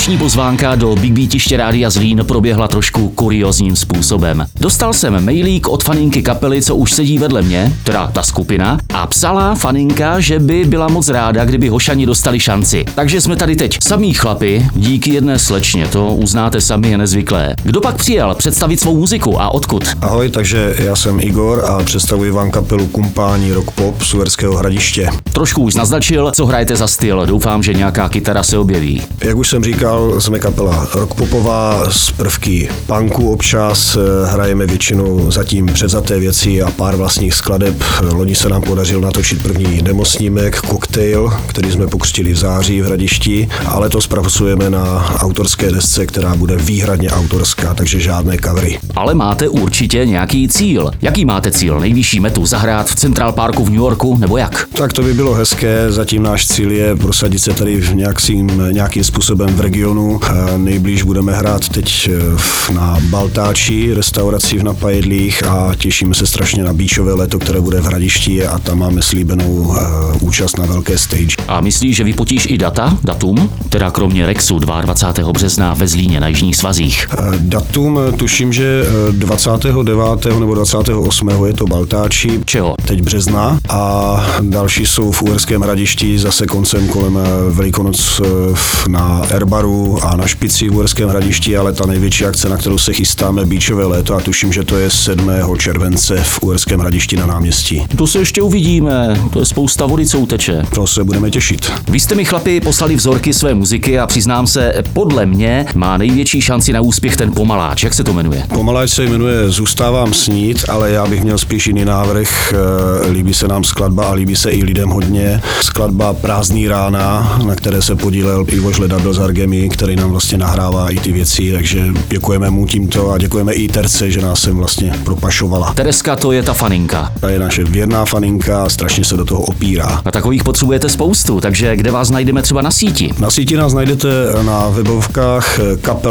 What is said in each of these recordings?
dnešní pozvánka do Big Beatiště Rádia Zlín proběhla trošku kuriózním způsobem. Dostal jsem mailík od faninky kapely, co už sedí vedle mě, teda ta skupina, a psala faninka, že by byla moc ráda, kdyby Hošani dostali šanci. Takže jsme tady teď samý chlapi, díky jedné slečně, to uznáte sami, je nezvyklé. Kdo pak přijel představit svou muziku a odkud? Ahoj, takže já jsem Igor a představuji vám kapelu Kumpáni Rock Pop z Uherského Hradiště. Trošku už naznačil, co hrajete za styl, doufám, že nějaká kytara se objeví. Jak už jsem říkal, jsme kapela rockpopová z prvky punku občas, hrajeme většinou zatím převzaté věci a pár vlastních skladeb. Loni se nám podařilo natočit první demosnímek Cocktail, který jsme pokřtili v září v Hradišti, a letos pracujeme na autorské desce, která bude výhradně autorská, takže žádné covery. Ale máte určitě nějaký cíl. Jaký máte cíl? Nejvyšší metu zahrát v Central Parku v New Yorku, nebo jak? Tak to by bylo hezké, zatím náš cíl je prosadit se tady nějakým způsobem v regionu. Nejblíž budeme hrát teď na Baltáči, restauraci v Napajedlích, a těšíme se strašně na beachové léto, které bude v Hradišti, a tam máme slíbenou účast na velké stage. A myslíš, že vypotíš i datum? Teda kromě Rexu 22. března ve Zlíně na Jižních svazích. Datum tuším, že 29. nebo 28. je to Baltáči. Čeho? Teď března, a další jsou v Uherském Hradišti zase koncem kolem Velikonoc na Airbaru a na Špici v Uherském Hradišti, ale ta největší akce, na kterou se chystáme, beachové léto, a tuším, že to je 7. července v Uherském Hradišti na náměstí. To se ještě uvidíme, to je spousta vody, co uteče. To se budeme těšit. Vy jste mi, chlapi, poslali vzorky své muziky a přiznám se, podle mě má největší šanci na úspěch ten Pomaláč. Jak se to jmenuje? Pomaláč se jmenuje Zůstávám snít, ale já bych měl spíš jiný návrh. Líbí se nám skladba a líbí se i lidem hodně. Skladba Prázdný rána, na které se podílel Ivo Žledabil z Argemy, který nám vlastně nahrává i ty věci, takže děkujeme mu tímto a děkujeme i Terce, že nás sem vlastně propašovala. Tereska, to je ta faninka. Ta je naše věrná faninka a strašně se do toho opírá. A takových potřebujete spoustu, takže kde vás najdeme třeba na síti? Na síti nás najdete na webovkách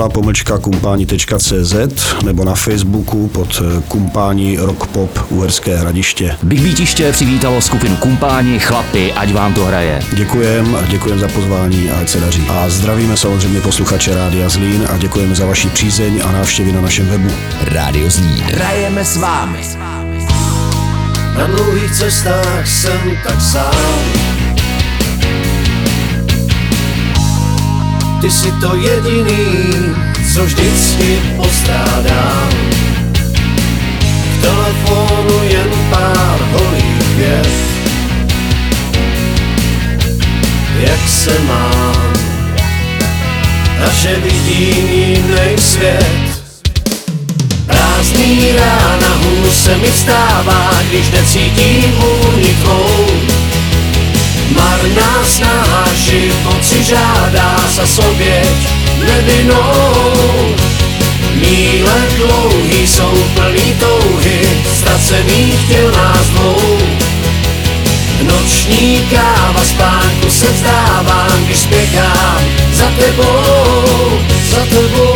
kapela-kumpani.cz nebo na Facebooku pod Kumpáni Rock Pop Uherské Hradiště. Big Beatiště přivítalo skupinu Kumpáni, chlapi, ať vám to hraje. Děkujem za pozvání a ať se daří. A zdravíme samozřejmě posluchače Rádia Zlín a děkujeme za vaši přízeň a návštěvy na našem webu. Rádio Zlín. Hrajeme s vámi. Na dlouhých cestách jsem tak sám. Ty jsi to jediný, co vždycky postrádám. K telefonu jen pár holých vět. Jak se mám, naše vidění jiný svět. Prázdný rána, hůř se mi stává, když necítím únik tvou. Marná snaha, život si žádá za soběť nevinnou. Míle dlouhý jsou plný touhy, ztracených těl nás dvou. Noční káva, spánku se vzdávám, když spěchám za tebou, za tebou.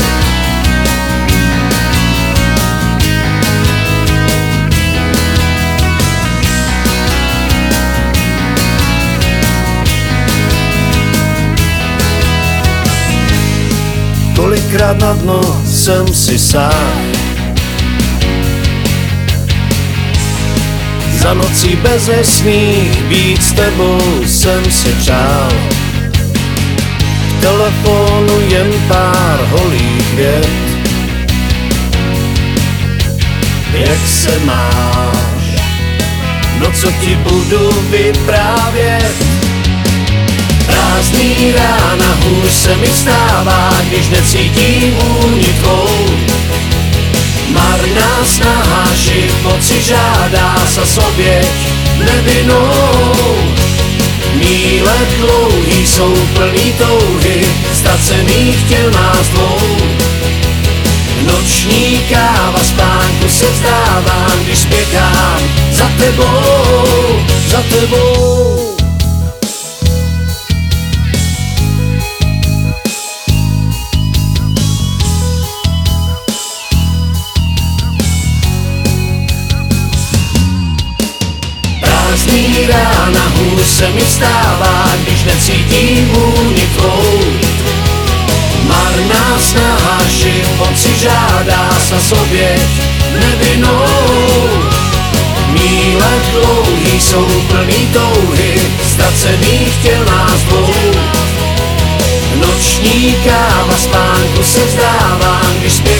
Kolikrát na dno jsem si sám. Za nocí bezesných být s tebou jsem si přál. K telefonu jen pár holých vět. Jak se máš? No co ti budu vyprávět? Prázdný rána, hůř se mi vstává, když necítím únik tvou. Marná snaha, život si žádá za soběť nevinnou. Míle dlouhý jsou plný touhy, ztracených těl nás dvou. Noční káva, spánku se vzdávám, když spěchám za tebou, za tebou. Prázdný rána, hůř se mi vstává, když necítím únik tvou. nás náš život si žádá sa oběť nevinnou. Míle dlouhý jsou plný touhy, ztracených těl nás dvou. Noční káva spánku se vzdávám, když zpěv